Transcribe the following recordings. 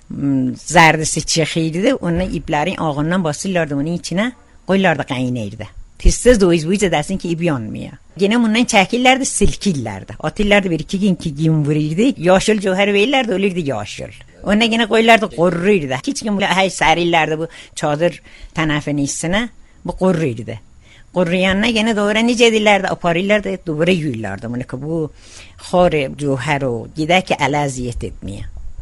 zerdisi çekiydi. Onu iplerin ağından basırlardı onun içine. Koylardı kaynayırdı. Tez doyuz edersin ki ip yanmıyor. Gene bundan çekillerdi, silkillerdi. Atıllardı bir iki gün vururdu. Yaşıl cevher verirlerdi, ölürdü yaşıl. Ona gene koylardı, korururdu. Hiç kim hay serirlerdi bu çadır tenefenin üstüne. Bu korururdu. Koruyanına gene doğru nice dillerdi, aparırlardı, doğru yürürlerdi. Bunu ki bu xar cevher o gider ki elaziyet etmiyor.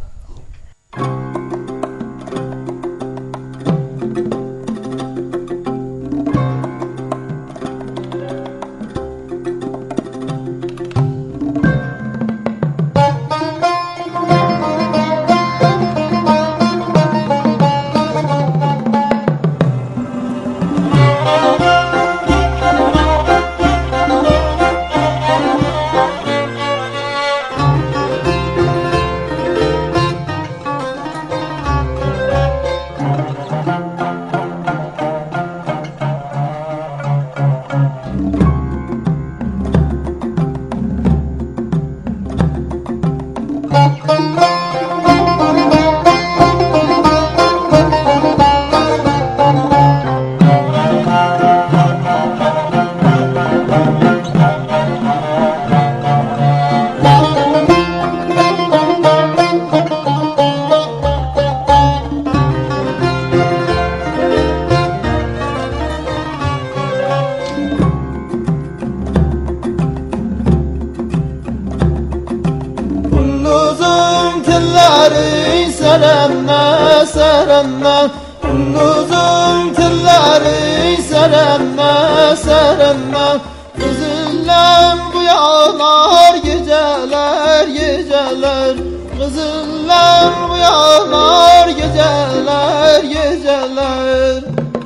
Seremme uzun telleri seremme Kızıllem uyanar geceler Kızıllem uyanar geceler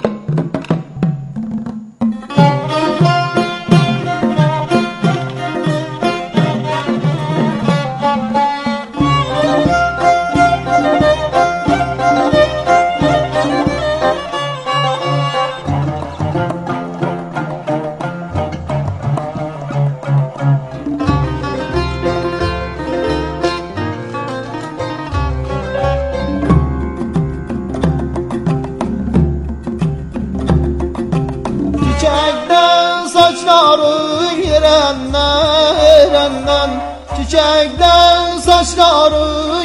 Çiçekten saçların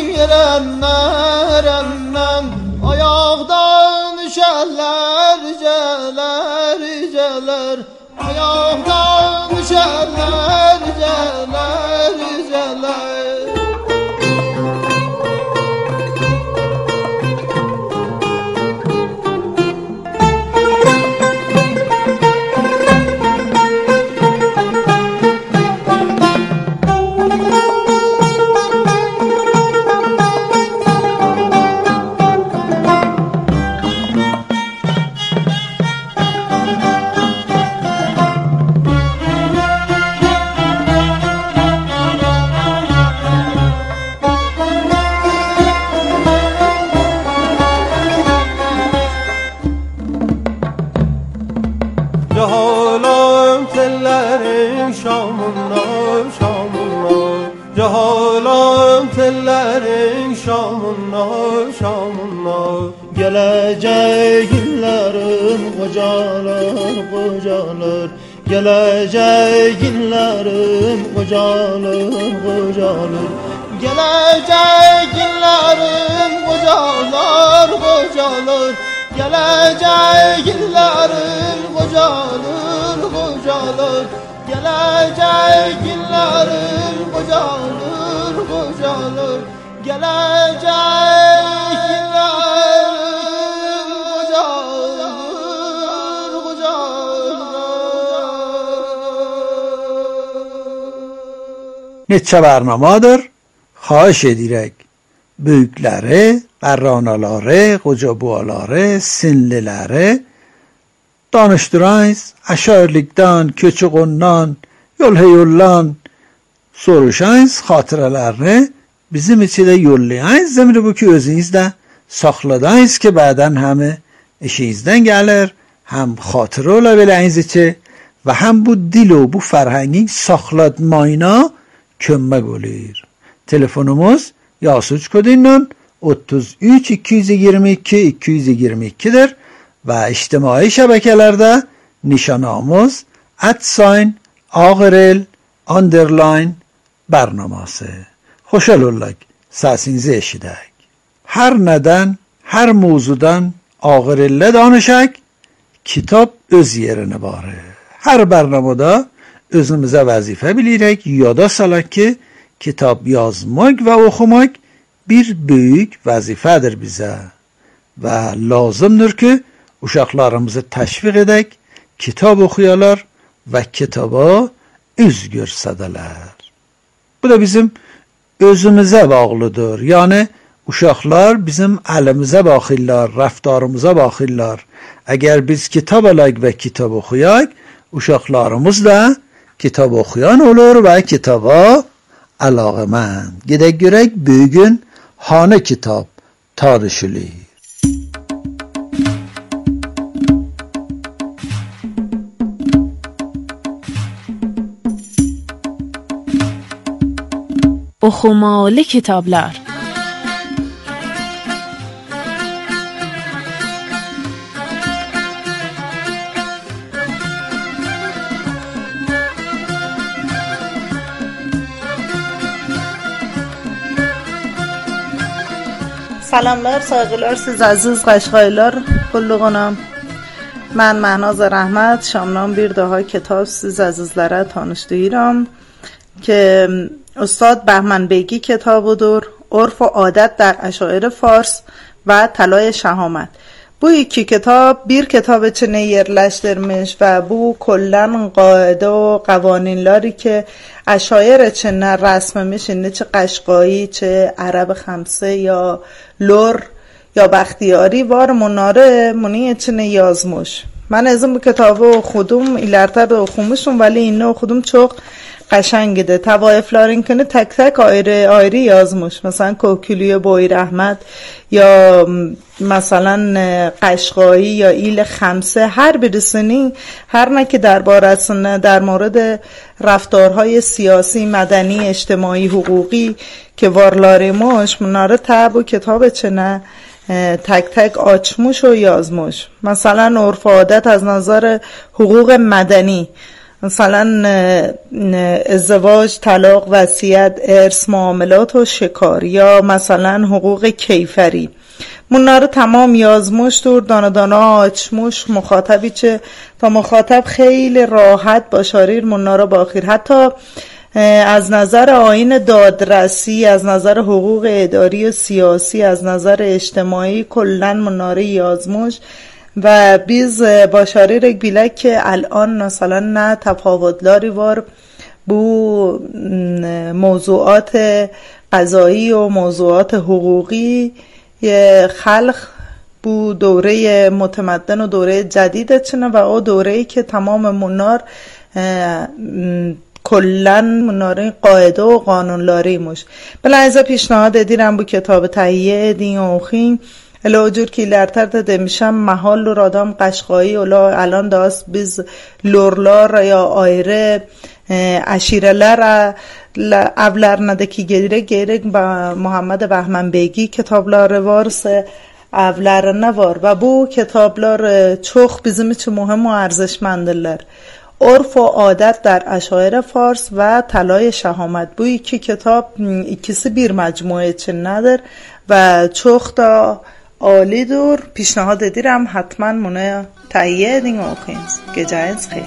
yerenden Ayaktan düşerler celer Ayaktan düşerler celer Cehalem tellerin şamına Cehalem tellerin şamına Gelecek günlerin kocalar Gelecek günlerin kocalar Gelecek günlerin kocalar Gelecek günlerin kocalar Gelecek günlerin kocalar Gelecek günlerin Neçə bərnamadır, xahiş edirək böyükləri, bərranaları, qocabuaları, sinliləri danışdırayız, aşağılıqdan, köçüğündən, yoldan soruşayız, xatirələrini bizim içində yollayayız. Zəmri bu ki özünüzdə saxladayız ki, bədən həmi işinizdən gəlir, həm xatirə ola biləyiniz ki və həm bu dil o bu fərhəngin saxlatmayına kömək olur. Telefonumuz Yasuç koduyla 33 222 222'dir ve içtimai şebekelerde nişanımız @ağırel__ bernaması. Hoşal olduk. Səsinizi eşidək. Her neden, her mevzudan ağırelle danışak, kitap öz yerini barı. Her bernamada özümüze vazife bilirek, yada salak ki kitap yazmak ve okumak bir büyük vazifedir bize. Ve lazımdır ki uşaqlarımızı təşviq edək, kitab okuyalar ve kitaba üz görsədələr. Bu da bizim özümüze bağlıdır. Yani uşaqlar bizim əlimizə baxırlar, rəftarımıza baxırlar. Əgər biz kitab alaq və kitab oxuyaq, uşaqlarımız da kitab oxuyan olur və kitaba əlaqəmənd. Gedək görək bugün hanı kitab tartışılır. Oxumalı kitablar. Salamlar, saygılar siz aziz Qashqaylar qulluğunam. Mən Məhnaz Rəhmət, Şamdan bir daha kitab siz azizlərə tanışdırıram که استاد بهمن بیگی کتابıdır. عرف و عادت در اشاعره فارس و طلای شهامت. Bu iki kitap bir kitap içine yerleştirmiş ve bu kullan qaide و قوانینلاری که اشایر içine رسمmiş ne چه قشقایی چه عرب خمسه یا لور یا بختیاری var مناره منی içine yazmış. من از این کتابو خودم ileride de okumuşum ولی اینو خودم çok قشنگه. توایفلارین کنه تک تک آیری yazmış. مثلا کوکیلوی بویر احمد یا مثلا قشقایی یا ایل خمسه هر برسنی هر نه که درباره‌سن در مورد رفتارهای سیاسی مدنی اجتماعی حقوقی که وارلاریموش مناره تب و کتاب چنه تک تک آچموش و یازموش. مثلا عرف و عادت از نظر حقوق مدنی، مثلا ازدواج، طلاق، وصیت، ارث، معاملات و شکار، یا مثلا حقوق کیفری. مونا رو تمام یازموش دور دانه دانه آچموش مخاطبی چه تا مخاطب خیلی راحت باشاریر مونا رو باخیر. حتی از نظر آیین دادرسی، از نظر حقوق اداری و سیاسی، از نظر اجتماعی کلن مناره یازموش و بیز باشاری رک بیلک که الان مثلا نه تفاوتلاری وار بو موضوعات قضایی و موضوعات حقوقی خلق بو دوره متمدن و دوره جدید چنه و او دوره‌ای که تمام منار کلن مناره قاعده و قانونلاری موش. بلعیزه پیشنهاد دیرم بو کتاب تهیه دین و اوخین الا جور که لرتر ده میشم محال رو رادام قشقایی الا الان داست بیز لورلار یا آیره اشیرلر اولر نده که گیره با محمد بهمن بیگی کتابلار وارس اولر نوار و بو کتابلار چوخ بیزمی چه مهم و ارزشمندلر. عرف و عادت در اشاعره فارس و طلای شهامت. بو iki کتاب ikisi bir مجموعه چن ندر و چوخ دا عالی دور. پیشنهاد دیرم حتما منو تهیه دین و اوخینز. گجایز خیر.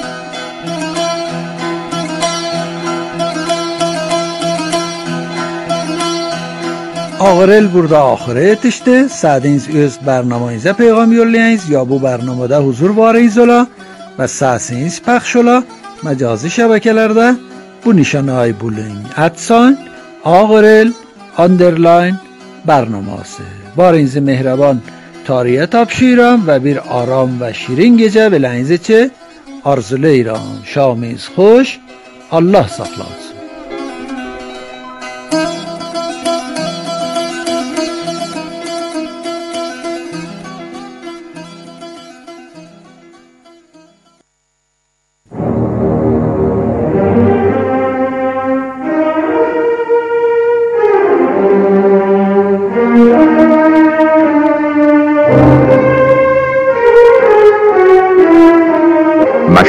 Ağırel burada ahire yetişti. Sadiniz öz برنامه‌inizə پیغام yollayınız ya bu برنامه‌da huzur varıyız ola ve səsiniz pəxş ola məcazi şəbəkələrdə bu nişanayı bulun. @ağırel_ برنامه‌sı. Barınızı mehriban tarihe tapşıram ve bir aram ve şirin gece biləyinizə ki arzulayıram. Şamınız xoş. Allah saxlasın.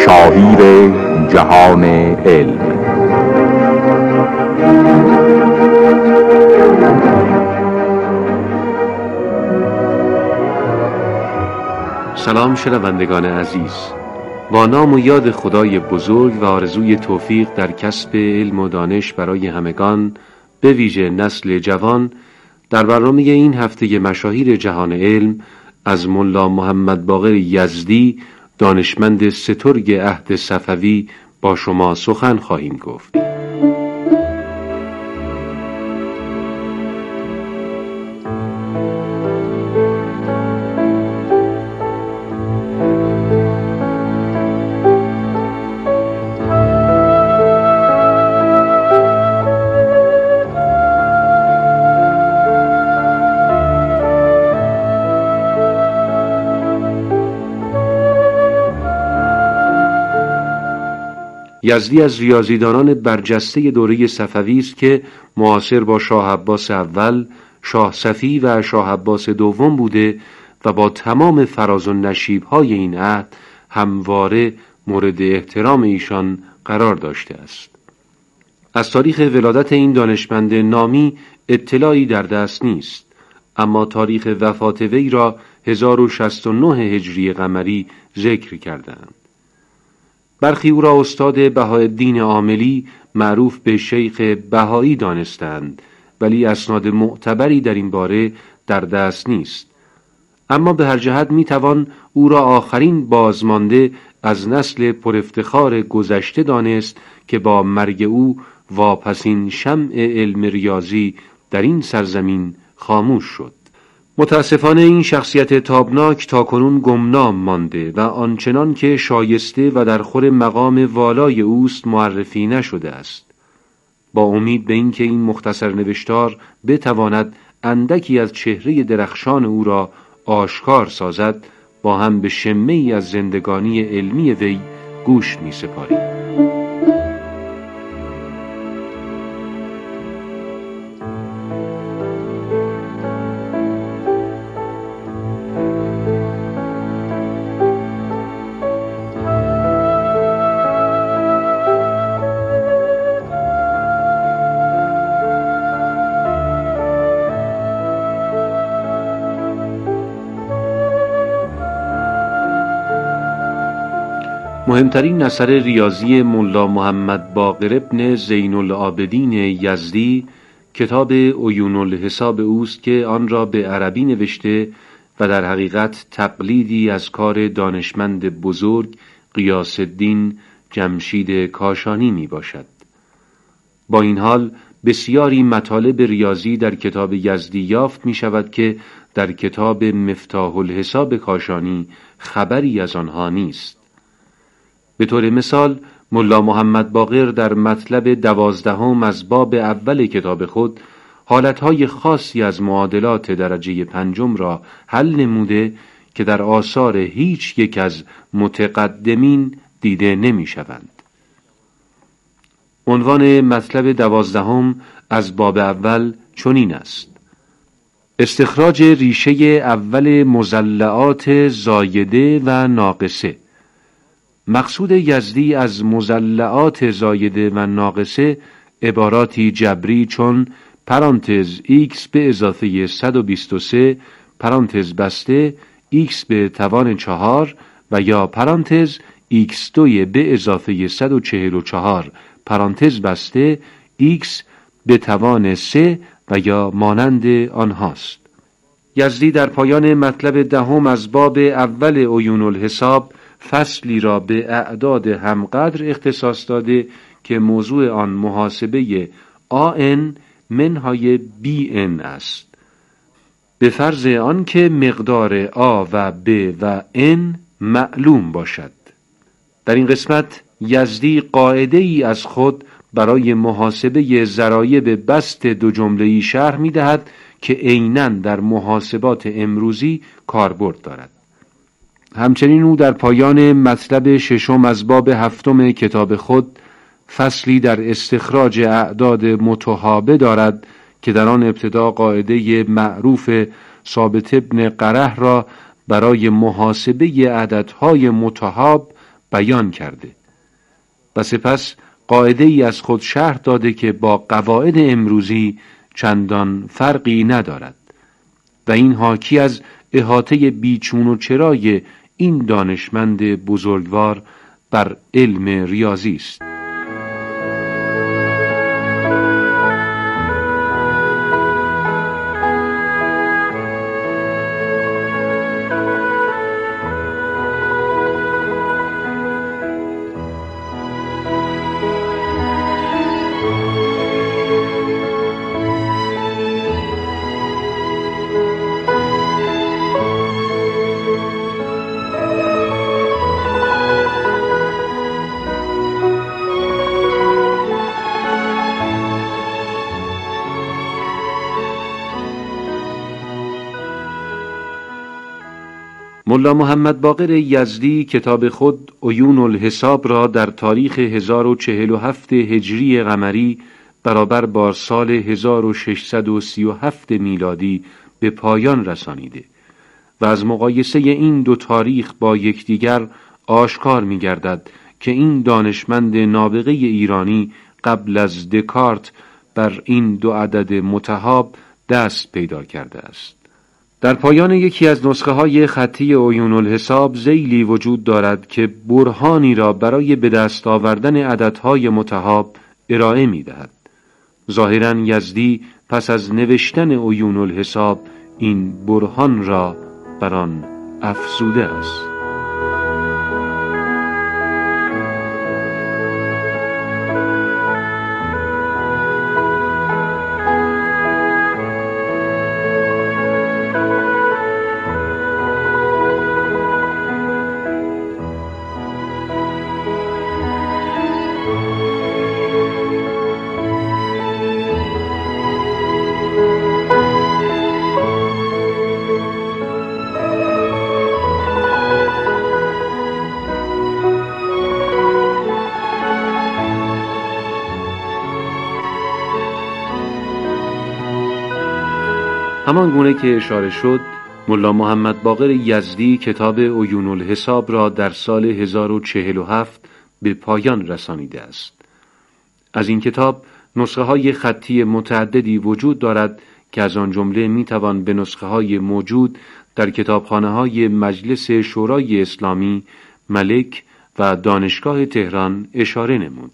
مشاهیر جهان علم. سلام شنوندگان عزیز، با نام و یاد خدای بزرگ و آرزوی توفیق در کسب علم و دانش برای همگان، به ویژه نسل جوان، در برنامه این هفته مشاهیر جهان علم از ملا محمد باقر یزدی، دانشمند سترگ عهد صفوی، با شما سخن خواهیم گفت. یزدی از ریاضیدانان برجسته دوره صفوی است که معاصر با شاه عباس اول، شاه صفی و شاه عباس دوم بوده و با تمام فراز و نشیب‌های این عهد همواره مورد احترام ایشان قرار داشته است. از تاریخ ولادت این دانشمند نامی اطلاعی در دست نیست، اما تاریخ وفات وی را 1069 هجری قمری ذکر کردند. برخی او را استاد بهاءالدین عاملی معروف به شیخ بهایی دانستند، ولی اسناد معتبری در این باره در دست نیست. اما به هر جهت میتوان او را آخرین بازمانده از نسل پرافتخار گذشته دانست که با مرگ او واپسین شمع علم ریاضی در این سرزمین خاموش شد. متاسفانه این شخصیت تابناک تاکنون گمنام مانده و آنچنان که شایسته و در خور مقام والای اوست معرفی نشده است. با امید به اینکه این مختصر نوشتار بتواند اندکی از چهره درخشان او را آشکار سازد، با هم به شمه‌ای از زندگانی علمی وی گوش می سپاریم. مهمترین اثر ریاضی ملا محمد باقر ابن زین العابدین یزدی کتاب عیون الحساب اوست که آن را به عربی نوشته و در حقیقت تقلیدی از کار دانشمند بزرگ غیاث الدین جمشید کاشانی می باشد. با این حال بسیاری مطالب ریاضی در کتاب یزدی یافت می شود که در کتاب مفتاح الحساب کاشانی خبری از آنها نیست. به طور مثال ملا محمد باقر در مطلب 12 از باب اول کتاب خود حالتهای خاصی از معادلات درجه 5 را حل نموده که در آثار هیچ یک از متقدمین دیده نمی شوند. عنوان مطلب 12 از باب اول چنین است: استخراج ریشه اول مضلعات زایده و ناقصه. مقصود یزدی از مضلعات زایده و ناقصه عباراتی جبری چون پرانتز x به اضافه 123 پرانتز بسته x به توان 4 و یا پرانتز x2 به اضافه 144 پرانتز بسته x به توان 3 و یا مانند آنهاست. یزدی در پایان مطلب 10 از باب اول عیون الحساب فصلی را به اعداد همقدر اختصاص داده که موضوع آن محاسبه AN منهای BN است، به فرض آن که مقدار A و B و N معلوم باشد. در این قسمت یزدی قاعده ای از خود برای محاسبه ضرایب بسط دو جمله‌ای شرح می دهد که عیناً در محاسبات امروزی کاربرد دارد. همچنین او در پایان مطلب 6 از باب 7 کتاب خود فصلی در استخراج اعداد متحابه دارد که در آن ابتدا قاعده معروف ثابت ابن قره را برای محاسبه عددهای متحاب بیان کرده و سپس قاعده ای از خود شرح داده که با قواعد امروزی چندان فرقی ندارد و این حاکی از احاطه بیچون و چرای این دانشمند بزرگوار بر علم ریاضی است. ملا محمد باقر یزدی کتاب خود عیون الحساب را در تاریخ 1047 هجری قمری برابر با سال 1637 میلادی به پایان رسانیده و از مقایسه این دو تاریخ با یکدیگر آشکار می‌گردد که این دانشمند نابغه ایرانی قبل از دکارت بر این دو عدد متحاب دست پیدا کرده است. در پایان یکی از نسخه های خطی عیون الحساب ذیلی وجود دارد که برهانی را برای به دست آوردن عددهای متحاب ارائه می دهد. ظاهراً یزدی پس از نوشتن عیون الحساب این برهان را بر آن افزوده است. همان گونه که اشاره شد، ملا محمد باقر یزدی کتاب عیون الحساب را در سال 1047 به پایان رسانیده است. از این کتاب نسخه های خطی متعددی وجود دارد که از آن جمله می توان به نسخه های موجود در کتابخانه های مجلس شورای اسلامی، ملک و دانشگاه تهران اشاره نمود.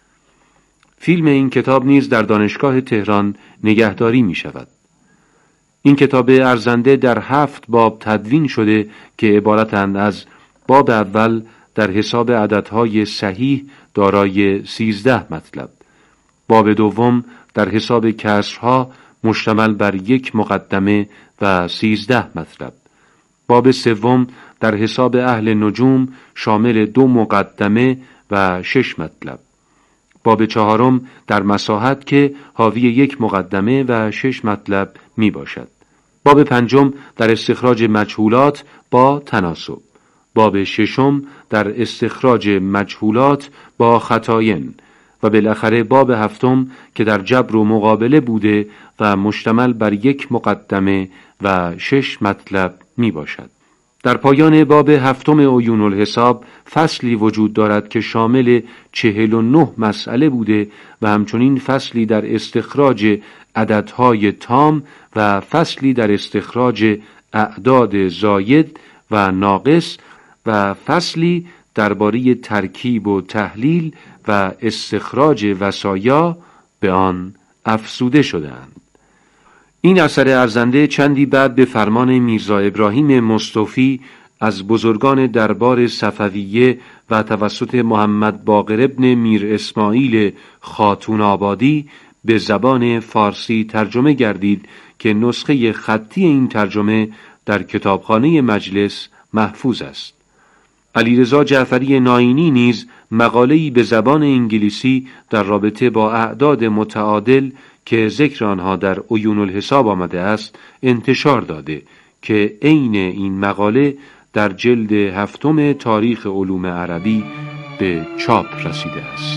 فیلم این کتاب نیز در دانشگاه تهران نگهداری می شود. این کتاب ارزنده در 7 باب تدوین شده که عبارتند از باب اول در حساب عددهای صحیح دارای 13 مطلب، باب دوم در حساب کسرها مشتمل بر 1 مقدمه و 13 مطلب، باب سوم در حساب اهل نجوم شامل 2 مقدمه و 6 مطلب، باب چهارم در مساحت که حاوی 1 مقدمه و 6 مطلب می باشد، باب پنجم در استخراج مجهولات با تناسب، باب ششم در استخراج مجهولات با خطاین و بالاخره باب هفتم که در جبر و مقابله بوده و مشتمل بر 1 مقدمه و 6 مطلب می باشد. در پایان باب هفتم عیون الحساب فصلی وجود دارد که شامل 49 مسئله بوده و همچنین فصلی در استخراج عددهای تام و فصلی در استخراج اعداد زاید و ناقص و فصلی درباره ترکیب و تحلیل و استخراج وصایا به آن افزوده شدند. این اثر ارزنده چندی بعد به فرمان میرزا ابراهیم مصطفی از بزرگان دربار صفویه و توسط محمد باقر ابن میر اسماعیل خاتون آبادی به زبان فارسی ترجمه گردید که نسخه خطی این ترجمه در کتابخانه مجلس محفوظ است. علیرضا جعفری ناینی نیز مقاله‌ای به زبان انگلیسی در رابطه با اعداد متعادل که ذکر آنها در عیون الحساب آمده است انتشار داده که عین این مقاله در جلد 7 تاریخ علوم عربی به چاپ رسیده است.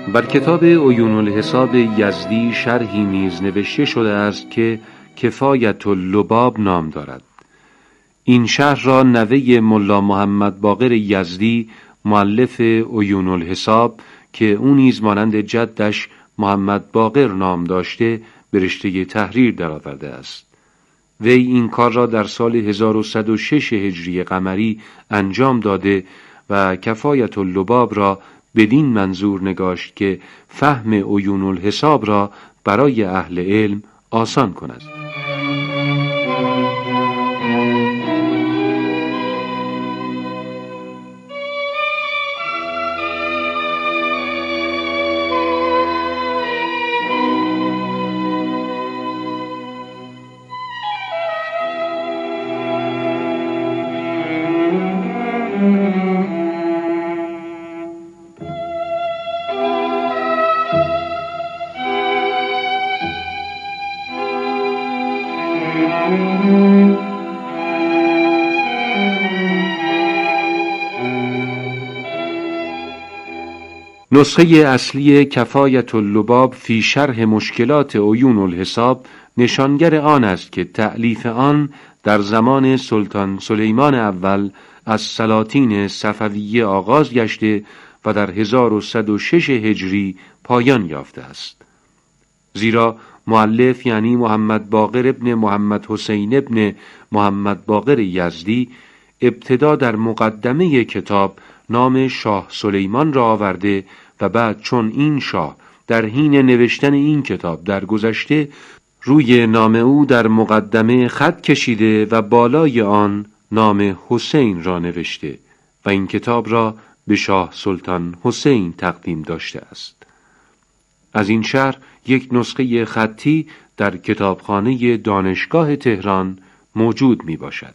بر کتاب عیون الحساب یزدی شرحی نیز نوشته شده است که کفایت اللباب نام دارد. این شرح را نوه ملا محمد باقر یزدی مؤلف عیون الحساب که او نیز مانند جدش محمد باقر نام داشته به رشته تحریر درآورده است. وی این کار را در سال 1106 هجری قمری انجام داده و کفایت اللباب را بدین منظور نگاشت که فهم عیون الحساب را برای اهل علم آسان کند. نسخه اصلی کفایت اللباب فی شرح مشکلات عیون الحساب نشانگر آن است که تألیف آن در زمان سلطان سلیمان اول از سلاطین صفویه آغاز گشته و در 1106 هجری پایان یافته است. زیرا مؤلف یعنی محمد باقر ابن محمد حسین ابن محمد باقر یزدی ابتدا در مقدمه کتاب نام شاه سلیمان را آورده و بعد چون این شاه در حین نوشتن این کتاب درگذشته روی نام او در مقدمه خط کشیده و بالای آن نام حسین را نوشته و این کتاب را به شاه سلطان حسین تقدیم داشته است. از این شرح یک نسخه خطی در کتابخانه دانشگاه تهران موجود می باشد.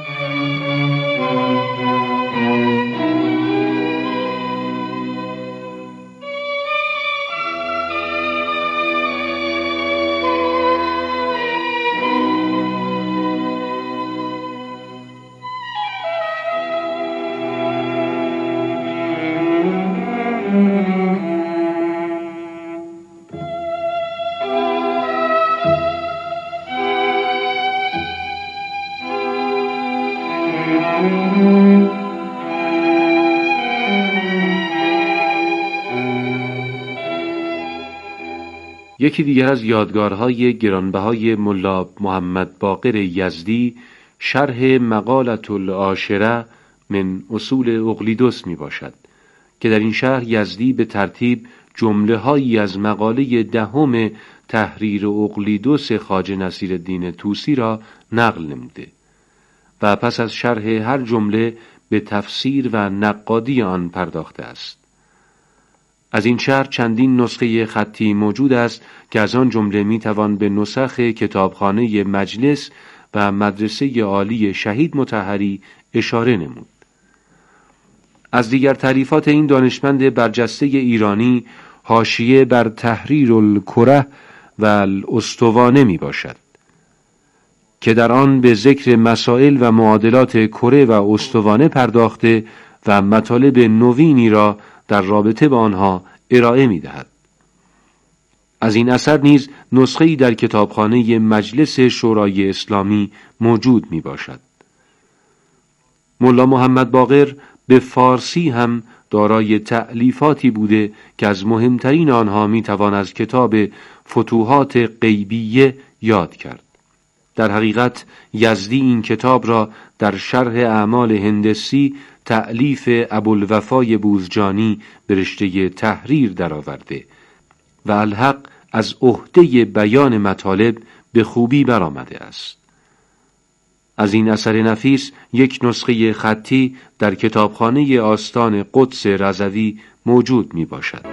یکی دیگر از یادگارهای گرانبهای ملا محمد باقر یزدی شرح مقالة العاشرة من اصول اقلیدس می باشد که در این شرح یزدی به ترتیب جمله هایی از مقاله دهم تحریر اقلیدس خواجه نصیرالدین طوسی را نقل نموده و پس از شرح هر جمله به تفسیر و نقادی آن پرداخته است. از این شرح چندین نسخه خطی موجود است که از آن جمله می توان به نسخ کتابخانه مجلس و مدرسه عالی شهید مطهری اشاره نمود. از دیگر تعریفات این دانشمند برجسته ایرانی حاشیه بر تحریر الکره و الاسطوانه می باشد که در آن به ذکر مسائل و معادلات کره و اسطوانه پرداخته و مطالب نوینی را در رابطه با آنها ارائه می دهد. از این اثر نیز نسخه‌ای در کتابخانه مجلس شورای اسلامی موجود می باشد. ملا محمد باقر به فارسی هم دارای تألیفاتی بوده که از مهمترین آنها می توان از کتاب فتوحات غیبیه یاد کرد. در حقیقت یزدی این کتاب را در شرح اعمال هندسی تألیف ابوالوفای بوزجانی به رشته تحریر درآورده و الحق از عهده بیان مطالب به خوبی برآمده است. از این اثر نفیس یک نسخه خطی در کتابخانه آستان قدس رضوی موجود می باشد.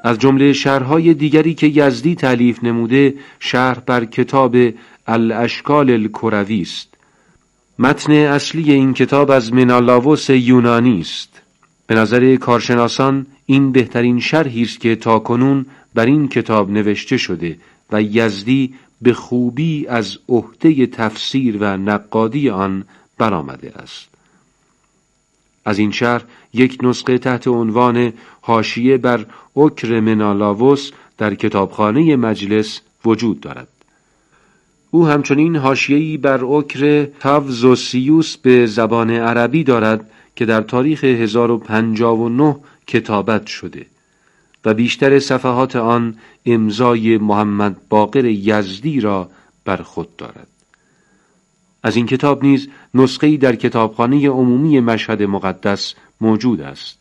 از جمله شرحهای دیگری که یزدی تألیف نموده شرح بر کتاب الاشکال الکروی است. متن اصلی این کتاب از منالاوس یونانی است. به نظر کارشناسان این بهترین شرحی است که تاکنون بر این کتاب نوشته شده و یزدی به خوبی از عهده تفسیر و نقادی آن برآمده است. از این شرح یک نسخه تحت عنوان حاشیه بر اوکر منالاوس در کتابخانه مجلس وجود دارد. او همچنین حاشیه‌ای بر اوکر تاوزوسیوس به زبان عربی دارد که در تاریخ 1059 کتابت شده و بیشتر صفحات آن امضای محمد باقر یزدی را بر خود دارد. از این کتاب نیز نسخه‌ای در کتابخانه عمومی مشهد مقدس موجود است.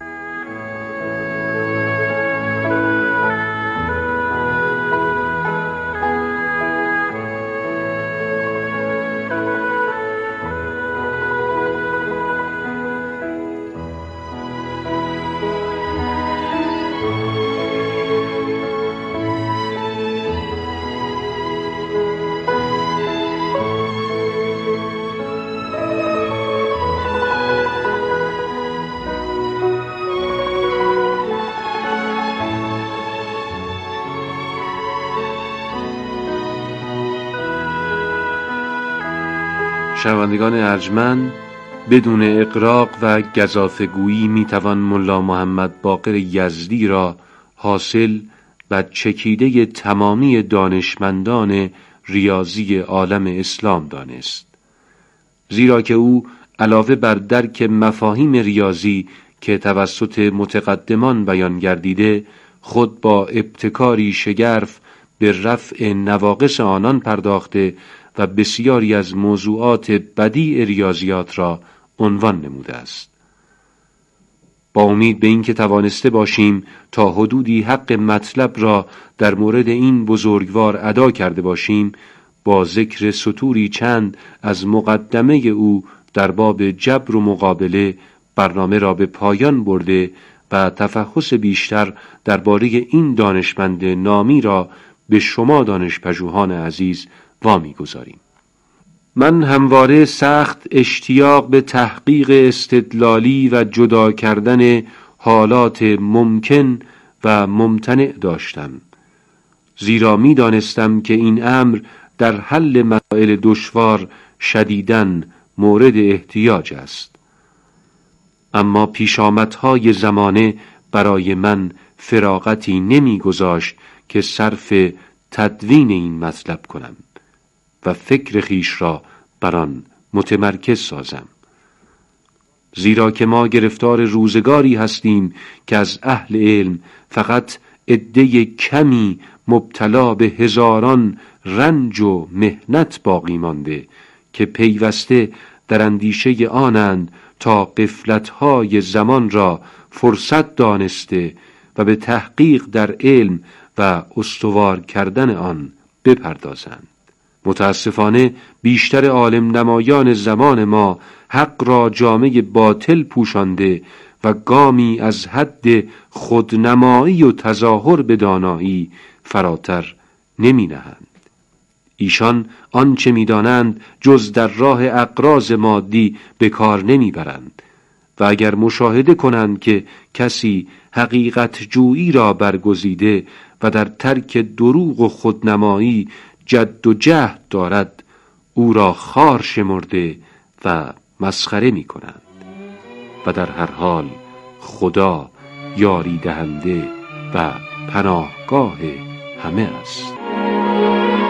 شنوندگان ارجمند، بدون اغراق و گزافه‌گویی میتوان ملا محمد باقر یزدی را حاصل و چکیده تمامی دانشمندان ریاضی عالم اسلام دانست، زیرا که او علاوه بر درک مفاهیم ریاضی که توسط متقدمان بیان گردیده، خود با ابتکاری شگرف به رفع نواقص آنان پرداخته و بسیاری از موضوعات بدیع ریاضیات را عنوان نموده است. با امید به این که توانسته باشیم تا حدودی حق مطلب را در مورد این بزرگوار ادا کرده باشیم، با ذکر سطوری چند از مقدمه او در باب جبر و مقابله برنامه را به پایان برده و تفحص بیشتر درباره این دانشمند نامی را به شما دانشپژوهان عزیز وامی گذاریم. من همواره سخت اشتیاق به تحقیق استدلالی و جدا کردن حالات ممکن و ممتنع داشتم، زیرا می دانستم که این امر در حل مسائل دشوار شدیداً مورد احتیاج است. اما پیشامدهای زمانه برای من فراغتی نمی گذاشت که صرف تدوین این مطلب کنم و فکر خیش را بر آن متمرکز سازم، زیرا که ما گرفتار روزگاری هستیم که از اهل علم فقط عده کمی مبتلا به هزاران رنج و محنت باقی مانده که پیوسته در اندیشه آنند تا غفلت‌های زمان را فرصت دانسته و به تحقیق در علم و استوار کردن آن بپردازند. متاسفانه بیشتر عالم نمایان زمان ما حق را جامه باطل پوشانده و گامی از حد خودنمایی و تظاهر به دانایی فراتر نمی نهند. ایشان آنچه می دانند جز در راه اغراض مادی به کار نمی برند و اگر مشاهده کنند که کسی حقیقت جویی را برگزیده و در ترک دروغ و خودنمایی جد و جهد دارد، او را خار شمرده و مسخره می کنند و در هر حال خدا یاری دهنده و پناهگاه همه است.